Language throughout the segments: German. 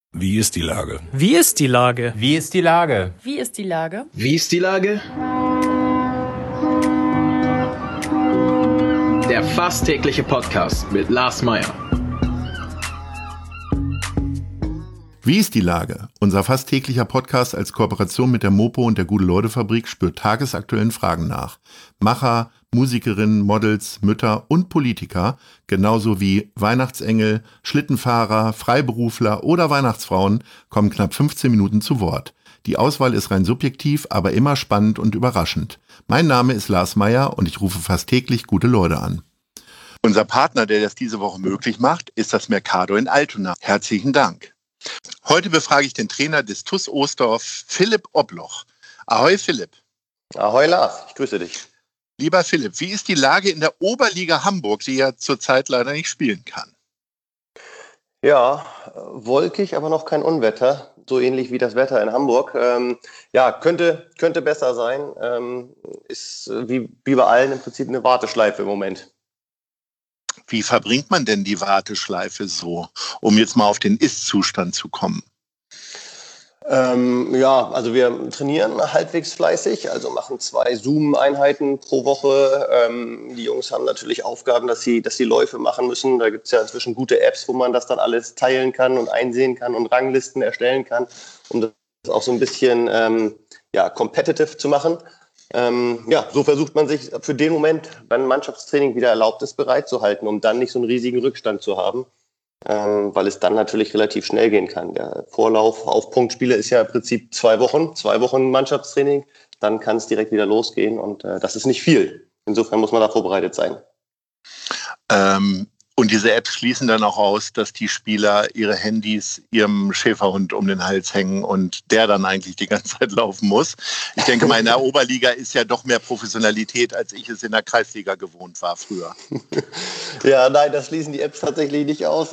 Wie ist die Lage? Wie ist die Lage? Wie ist die Lage? Wie ist die Lage? Wie ist die Lage? Der fast tägliche Podcast mit Lars Meyer. Wie ist die Lage? Unser fast täglicher Podcast als Kooperation mit der Mopo und der Gute-Leute-Fabrik spürt tagesaktuellen Fragen nach. Macher, Musikerinnen, Models, Mütter und Politiker, genauso wie Weihnachtsengel, Schlittenfahrer, Freiberufler oder Weihnachtsfrauen, kommen knapp 15 Minuten zu Wort. Die Auswahl ist rein subjektiv, aber immer spannend und überraschend. Mein Name ist Lars Meyer und ich rufe fast täglich gute Leute an. Unser Partner, der das diese Woche möglich macht, ist das Mercado in Altona. Herzlichen Dank. Heute befrage ich den Trainer des TuS Oesdorf, Philipp Obloch. Ahoi Philipp. Ahoi Lars, ich grüße dich. Lieber Philipp, wie ist die Lage in der Oberliga Hamburg, die ja zurzeit leider nicht spielen kann? Ja, wolkig, aber noch kein Unwetter. So ähnlich wie das Wetter in Hamburg. Könnte besser sein. Ist wie bei allen im Prinzip eine Warteschleife im Moment. Wie verbringt man denn die Warteschleife so, um jetzt mal auf den Ist-Zustand zu kommen? Also wir trainieren halbwegs fleißig, also machen 2 Zoom-Einheiten pro Woche. Die Jungs haben natürlich Aufgaben, dass sie Läufe machen müssen. Da gibt es ja inzwischen gute Apps, wo man das dann alles teilen kann und einsehen kann und Ranglisten erstellen kann, um das auch so ein bisschen competitive zu machen. So versucht man sich für den Moment, wenn Mannschaftstraining wieder erlaubt ist, bereit zu halten, um dann nicht so einen riesigen Rückstand zu haben. Weil es dann natürlich relativ schnell gehen kann. Der Vorlauf auf Punktspiele ist ja im Prinzip 2 Wochen. 2 Wochen Mannschaftstraining, dann kann es direkt wieder losgehen und das ist nicht viel. Insofern muss man da vorbereitet sein. Und diese Apps schließen dann auch aus, dass die Spieler ihre Handys ihrem Schäferhund um den Hals hängen und der dann eigentlich die ganze Zeit laufen muss. Ich denke mal, in der Oberliga ist ja doch mehr Professionalität, als ich es in der Kreisliga gewohnt war früher. Ja, nein, das schließen die Apps tatsächlich nicht aus.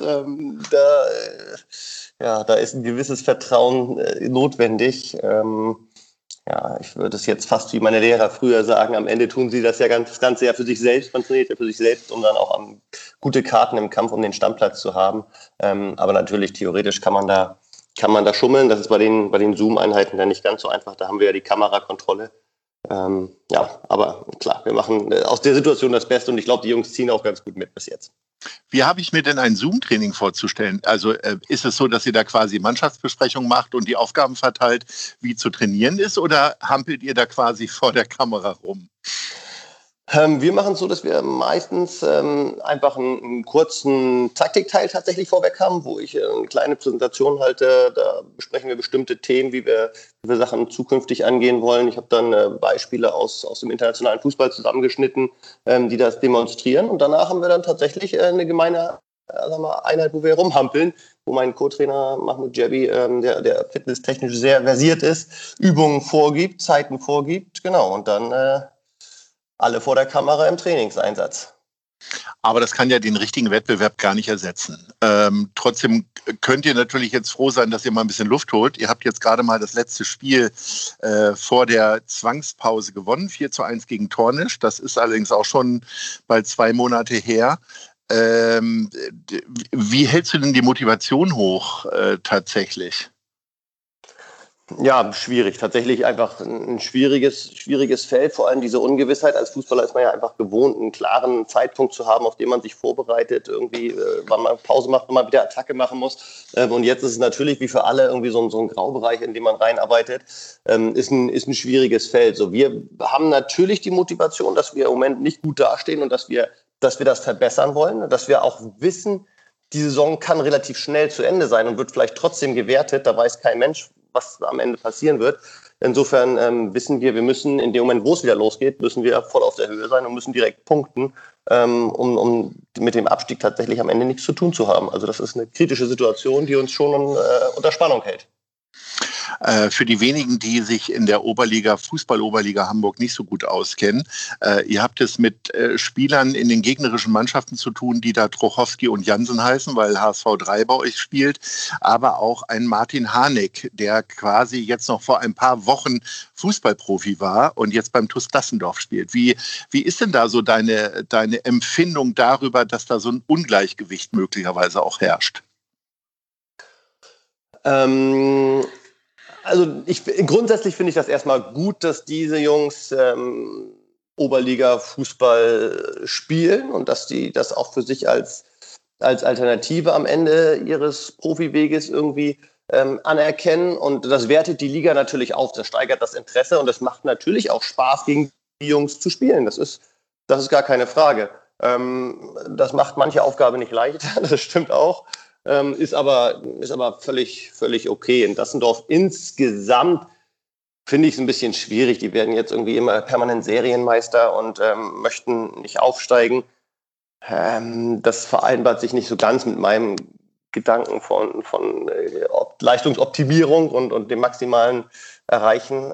Da ist ein gewisses Vertrauen notwendig. Ich würde es jetzt fast wie meine Lehrer früher sagen, am Ende tun sie das Ganze ja für sich selbst, man trainiert ja für sich selbst, um dann auch gute Karten im Kampf um den Stammplatz zu haben. Aber natürlich, theoretisch kann man da schummeln, das ist bei den Zoom-Einheiten dann nicht ganz so einfach, da haben wir ja die Kamerakontrolle. Aber klar, wir machen aus der Situation das Beste und ich glaube, die Jungs ziehen auch ganz gut mit bis jetzt. Wie habe ich mir denn ein Zoom-Training vorzustellen? Also ist es so, dass ihr da quasi Mannschaftsbesprechung macht und die Aufgaben verteilt, wie zu trainieren ist, oder hampelt ihr da quasi vor der Kamera rum? Wir machen es so, dass wir meistens einfach einen kurzen Taktikteil tatsächlich vorweg haben, wo ich eine kleine Präsentation halte. Da besprechen wir bestimmte Themen, wie wir Sachen zukünftig angehen wollen. Ich habe dann Beispiele aus dem internationalen Fußball zusammengeschnitten, die das demonstrieren. Und danach haben wir dann tatsächlich eine gemeine Einheit, wo wir rumhampeln, wo mein Co-Trainer Mahmoud Jabi, der fitnesstechnisch sehr versiert ist, Übungen vorgibt, Zeiten vorgibt. Genau, und dann alle vor der Kamera im Trainingseinsatz. Aber das kann ja den richtigen Wettbewerb gar nicht ersetzen. Trotzdem könnt ihr natürlich jetzt froh sein, dass ihr mal ein bisschen Luft holt. Ihr habt jetzt gerade mal das letzte Spiel vor der Zwangspause gewonnen, 4:1 gegen Tornisch. Das ist allerdings auch schon bald 2 Monate her. Wie hältst du denn die Motivation hoch tatsächlich? Ja, schwierig. Tatsächlich einfach ein schwieriges Feld. Vor allem diese Ungewissheit. Als Fußballer ist man ja einfach gewohnt, einen klaren Zeitpunkt zu haben, auf den man sich vorbereitet, irgendwie, wann man Pause macht, wann man wieder Attacke machen muss. Und jetzt ist es natürlich wie für alle irgendwie so ein Graubereich, in dem man reinarbeitet. Ist ein schwieriges Feld. So, wir haben natürlich die Motivation, dass wir im Moment nicht gut dastehen und dass wir das verbessern wollen, dass wir auch wissen, die Saison kann relativ schnell zu Ende sein und wird vielleicht trotzdem gewertet. Da weiß kein Mensch, was am Ende passieren wird. Insofern wissen wir müssen in dem Moment, wo es wieder losgeht, müssen wir voll auf der Höhe sein und müssen direkt punkten, um mit dem Abstieg tatsächlich am Ende nichts zu tun zu haben. Also das ist eine kritische Situation, die uns schon unter Spannung hält. Für die wenigen, die sich in der Fußball-Oberliga Hamburg nicht so gut auskennen, ihr habt es mit Spielern in den gegnerischen Mannschaften zu tun, die da Trochowski und Jansen heißen, weil HSV 3 bei euch spielt, aber auch ein Martin Harnik, der quasi jetzt noch vor ein paar Wochen Fußballprofi war und jetzt beim TuS Dassendorf spielt. Wie ist denn da so deine Empfindung darüber, dass da so ein Ungleichgewicht möglicherweise auch herrscht? Also grundsätzlich finde ich das erstmal gut, dass diese Jungs Oberliga-Fußball spielen und dass die das auch für sich als Alternative am Ende ihres Profiweges irgendwie anerkennen. Und das wertet die Liga natürlich auf, das steigert das Interesse und es macht natürlich auch Spaß, gegen die Jungs zu spielen. Das ist gar keine Frage. Das macht manche Aufgabe nicht leichter, das stimmt auch. Ist aber völlig okay. In Dassendorf insgesamt finde ich es ein bisschen schwierig. Die werden jetzt irgendwie immer permanent Serienmeister und möchten nicht aufsteigen. Das vereinbart sich nicht so ganz mit meinem Gedanken von Leistungsoptimierung und dem maximalen Erreichen.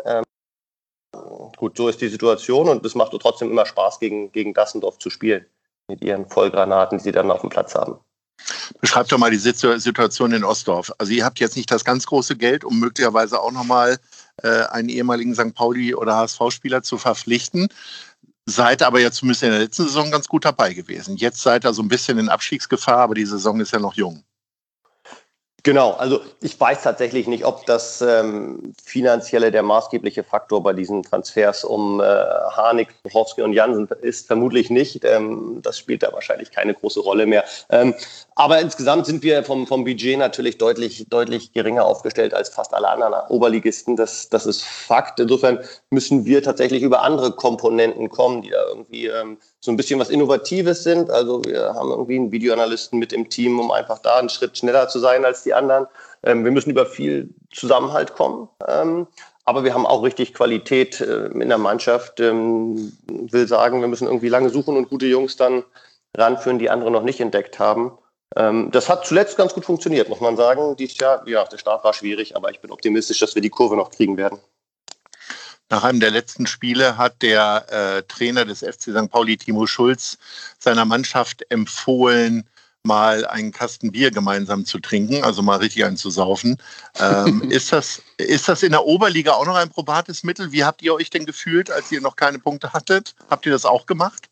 Gut, so ist die Situation und es macht trotzdem immer Spaß, gegen Dassendorf zu spielen mit ihren Vollgranaten, die sie dann auf dem Platz haben. Beschreib doch mal die Situation in Ostdorf. Also ihr habt jetzt nicht das ganz große Geld, um möglicherweise auch nochmal einen ehemaligen St. Pauli- oder HSV-Spieler zu verpflichten. Seid aber ja zumindest in der letzten Saison ganz gut dabei gewesen. Jetzt seid ihr so ein bisschen in Abstiegsgefahr, aber die Saison ist ja noch jung. Genau, also ich weiß tatsächlich nicht, ob das Finanzielle der maßgebliche Faktor bei diesen Transfers um Harnik, Buchowski und Jansen ist. Vermutlich nicht. Das spielt da wahrscheinlich keine große Rolle mehr. Aber insgesamt sind wir vom Budget natürlich deutlich geringer aufgestellt als fast alle anderen Oberligisten. Das ist Fakt. Insofern müssen wir tatsächlich über andere Komponenten kommen, die da irgendwie so ein bisschen was Innovatives sind. Also wir haben irgendwie einen Videoanalysten mit im Team, um einfach da einen Schritt schneller zu sein als die anderen. Wir müssen über viel Zusammenhalt kommen. Aber wir haben auch richtig Qualität in der Mannschaft. Will sagen, wir müssen irgendwie lange suchen und gute Jungs dann ranführen, die andere noch nicht entdeckt haben. Das hat zuletzt ganz gut funktioniert, muss man sagen. Dieses Jahr, ja, der Start war schwierig, aber ich bin optimistisch, dass wir die Kurve noch kriegen werden. Nach einem der letzten Spiele hat der Trainer des FC St. Pauli, Timo Schulz, seiner Mannschaft empfohlen, mal einen Kasten Bier gemeinsam zu trinken, also mal richtig einen zu saufen. Ist das in der Oberliga auch noch ein probates Mittel? Wie habt ihr euch denn gefühlt, als ihr noch keine Punkte hattet? Habt ihr das auch gemacht?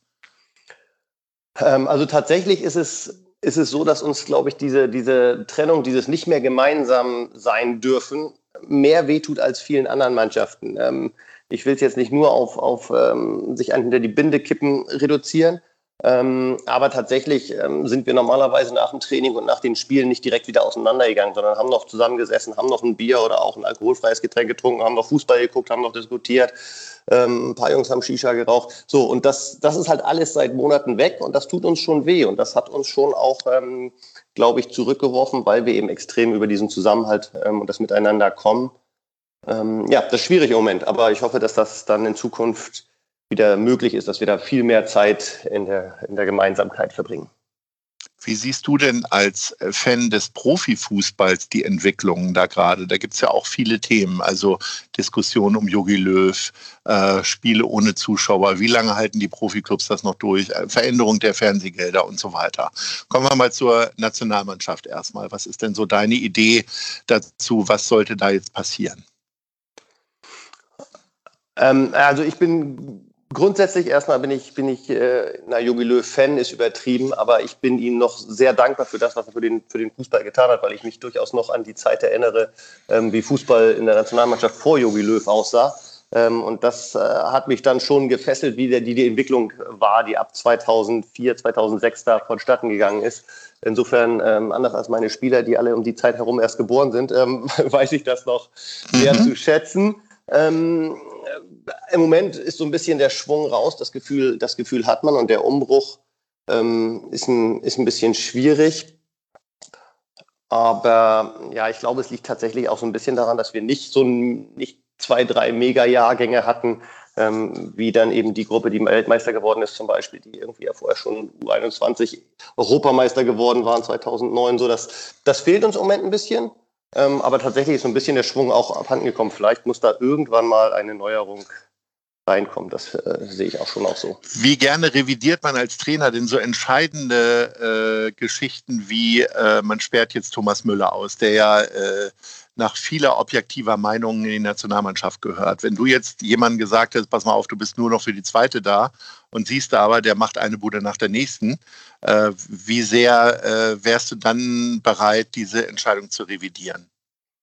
Also tatsächlich ist es so, dass uns, glaube ich, diese Trennung, dieses nicht mehr gemeinsam sein dürfen, mehr wehtut als vielen anderen Mannschaften. Ich will es jetzt nicht nur auf sich hinter die Binde kippen reduzieren, aber tatsächlich sind wir normalerweise nach dem Training und nach den Spielen nicht direkt wieder auseinandergegangen, sondern haben noch zusammengesessen, haben noch ein Bier oder auch ein alkoholfreies Getränk getrunken, haben noch Fußball geguckt, haben noch diskutiert. Ein paar Jungs haben Shisha geraucht. So, und das ist halt alles seit Monaten weg und das tut uns schon weh. Und das hat uns schon auch, glaube ich, zurückgeworfen, weil wir eben extrem über diesen Zusammenhalt und das Miteinander kommen. Ja, das ist schwierig im Moment, aber ich hoffe, dass das dann in Zukunft wieder möglich ist, dass wir da viel mehr Zeit in der Gemeinsamkeit verbringen. Wie siehst du denn als Fan des Profifußballs die Entwicklungen da gerade? Da gibt es ja auch viele Themen, also Diskussionen um Jogi Löw, Spiele ohne Zuschauer, wie lange halten die Profiklubs das noch durch, Veränderung der Fernsehgelder und so weiter. Kommen wir mal zur Nationalmannschaft erstmal. Was ist denn so deine Idee dazu? Was sollte da jetzt passieren? Also ich bin grundsätzlich erstmal bin ich Jogi Löw Fan, ist übertrieben, aber ich bin ihm noch sehr dankbar für das, was er für den Fußball getan hat, weil ich mich durchaus noch an die Zeit erinnere, wie Fußball in der Nationalmannschaft vor Jogi Löw aussah. Und das hat mich dann schon gefesselt, wie die Entwicklung war, die ab 2004, 2006 da vonstatten gegangen ist. Insofern, anders als meine Spieler, die alle um die Zeit herum erst geboren sind, weiß ich das noch sehr zu schätzen. Im Moment ist so ein bisschen der Schwung raus, das Gefühl hat man und der Umbruch ist ein bisschen schwierig. Aber ja, ich glaube, es liegt tatsächlich auch so ein bisschen daran, dass wir nicht 2, 3 Mega-Jahrgänge hatten, wie dann eben die Gruppe, die Weltmeister geworden ist zum Beispiel, die irgendwie ja vorher schon U21 Europameister geworden waren 2009. So, das fehlt uns im Moment ein bisschen. Aber tatsächlich ist so ein bisschen der Schwung auch abhanden gekommen. Vielleicht muss da irgendwann mal eine Neuerung reinkommen. Das sehe ich auch schon auch so. Wie gerne revidiert man als Trainer denn so entscheidende Geschichten wie man sperrt jetzt Thomas Müller aus, der ja nach vieler objektiver Meinung in die Nationalmannschaft gehört. Wenn du jetzt jemandem gesagt hast, pass mal auf, du bist nur noch für die zweite da und siehst aber, der macht eine Bude nach der nächsten, wie sehr wärst du dann bereit, diese Entscheidung zu revidieren?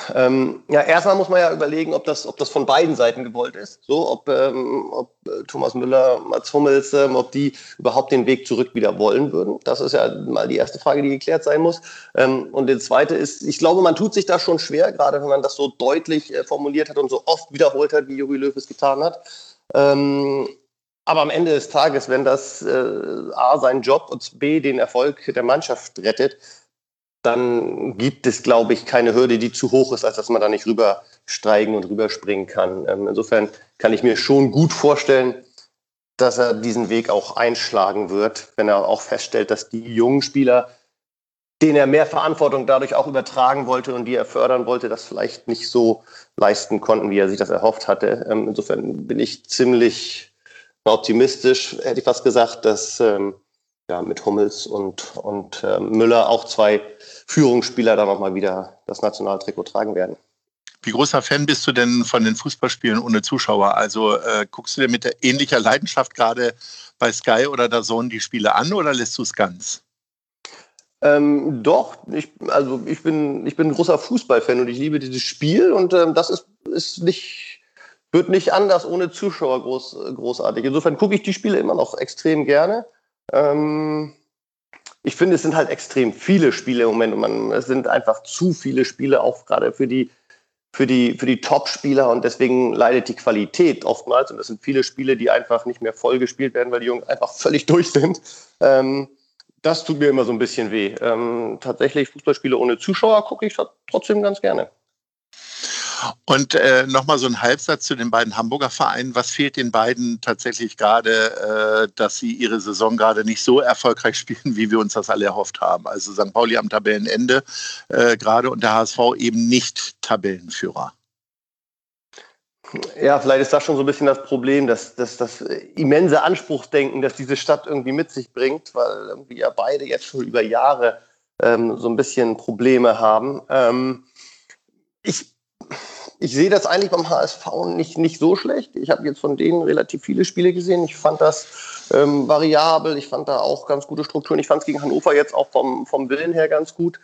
Ja, erstmal muss man ja überlegen, ob das von beiden Seiten gewollt ist. So, ob Thomas Müller, Mats Hummels, ob die überhaupt den Weg zurück wieder wollen würden. Das ist ja mal die erste Frage, die geklärt sein muss. Und die zweite ist, ich glaube, man tut sich da schon schwer, gerade wenn man das so deutlich formuliert hat und so oft wiederholt hat, wie Jogi Löw es getan hat. Aber am Ende des Tages, wenn das A, seinen Job und B, den Erfolg der Mannschaft rettet, dann gibt es, glaube ich, keine Hürde, die zu hoch ist, als dass man da nicht rübersteigen und rüberspringen kann. Insofern kann ich mir schon gut vorstellen, dass er diesen Weg auch einschlagen wird, wenn er auch feststellt, dass die jungen Spieler, denen er mehr Verantwortung dadurch auch übertragen wollte und die er fördern wollte, das vielleicht nicht so leisten konnten, wie er sich das erhofft hatte. Insofern bin ich ziemlich optimistisch, hätte ich fast gesagt, dass mit Hummels und Müller auch zwei Führungsspieler da nochmal wieder das Nationaltrikot tragen werden. Wie großer Fan bist du denn von den Fußballspielen ohne Zuschauer? Also guckst du dir mit ähnlicher Leidenschaft gerade bei Sky oder DAZN die Spiele an oder lässt du es ganz? Doch, ich bin ein großer Fußballfan und ich liebe dieses Spiel und das wird nicht anders ohne Zuschauer großartig. Insofern gucke ich die Spiele immer noch extrem gerne. Ich finde, es sind halt extrem viele Spiele im Moment und es sind einfach zu viele Spiele, auch gerade für die Top-Spieler und deswegen leidet die Qualität oftmals und das sind viele Spiele, die einfach nicht mehr voll gespielt werden, weil die Jungs einfach völlig durch sind. Das tut mir immer so ein bisschen weh. Tatsächlich Fußballspiele ohne Zuschauer gucke ich trotzdem ganz gerne. Und nochmal so ein Halbsatz zu den beiden Hamburger Vereinen. Was fehlt den beiden tatsächlich gerade, dass sie ihre Saison gerade nicht so erfolgreich spielen, wie wir uns das alle erhofft haben? Also St. Pauli am Tabellenende gerade und der HSV eben nicht Tabellenführer. Ja, vielleicht ist das schon so ein bisschen das Problem, dass das immense Anspruchsdenken, das diese Stadt irgendwie mit sich bringt, weil irgendwie ja beide jetzt schon über Jahre so ein bisschen Probleme haben. Ich sehe das eigentlich beim HSV nicht so schlecht. Ich habe jetzt von denen relativ viele Spiele gesehen. Ich fand das variabel. Ich fand da auch ganz gute Strukturen. Ich fand es gegen Hannover jetzt auch vom Willen her ganz gut.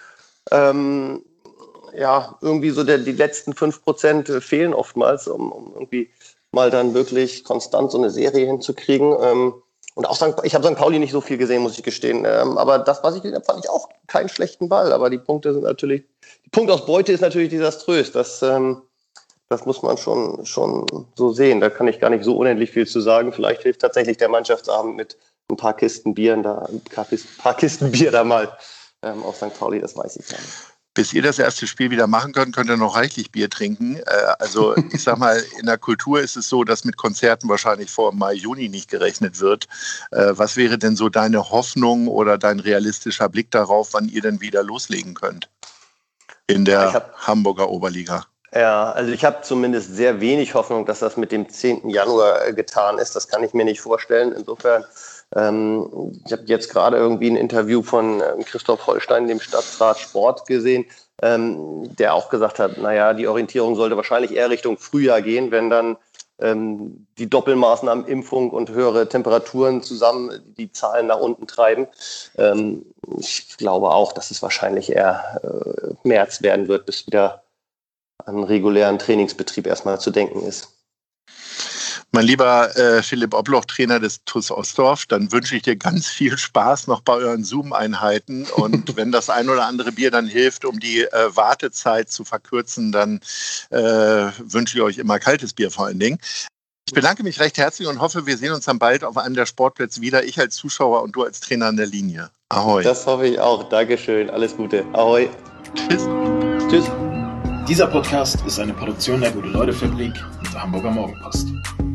Irgendwie so die letzten 5% fehlen oftmals, um irgendwie mal dann wirklich konstant so eine Serie hinzukriegen. Und auch ich habe St. Pauli nicht so viel gesehen, muss ich gestehen. Aber das, was ich gesehen habe, fand ich auch keinen schlechten Ball. Aber die Punktausbeute ist natürlich desaströs. Das muss man schon so sehen. Da kann ich gar nicht so unendlich viel zu sagen. Vielleicht hilft tatsächlich der Mannschaftsabend mit ein paar Kisten Bier da mal auf St. Pauli, das weiß ich gar nicht. Bis ihr das erste Spiel wieder machen könnt ihr noch reichlich Bier trinken. Also ich sag mal, in der Kultur ist es so, dass mit Konzerten wahrscheinlich vor Mai, Juni nicht gerechnet wird. Was wäre denn so deine Hoffnung oder dein realistischer Blick darauf, wann ihr denn wieder loslegen könnt in der Hamburger Oberliga? Ja, also ich habe zumindest sehr wenig Hoffnung, dass das mit dem 10. Januar getan ist. Das kann ich mir nicht vorstellen. Insofern, ich habe jetzt gerade irgendwie ein Interview von Christoph Holstein, dem Stadtrat Sport, gesehen, der auch gesagt hat, naja, die Orientierung sollte wahrscheinlich eher Richtung Frühjahr gehen, wenn dann die Doppelmaßnahmen, Impfung und höhere Temperaturen zusammen die Zahlen nach unten treiben. Ich glaube auch, dass es wahrscheinlich eher März werden wird, bis wieder an regulären Trainingsbetrieb erstmal zu denken ist. Mein lieber Philipp Obloch, Trainer des TuS Ostdorf, dann wünsche ich dir ganz viel Spaß noch bei euren Zoom-Einheiten und wenn das ein oder andere Bier dann hilft, um die Wartezeit zu verkürzen, dann wünsche ich euch immer kaltes Bier vor allen Dingen. Ich bedanke mich recht herzlich und hoffe, wir sehen uns dann bald auf einem der Sportplätze wieder. Ich als Zuschauer und du als Trainer an der Linie. Ahoi. Das hoffe ich auch. Dankeschön. Alles Gute. Ahoi. Tschüss. Dieser Podcast ist eine Produktion der Gute-Leute-Fabrik und der Hamburger Morgenpost.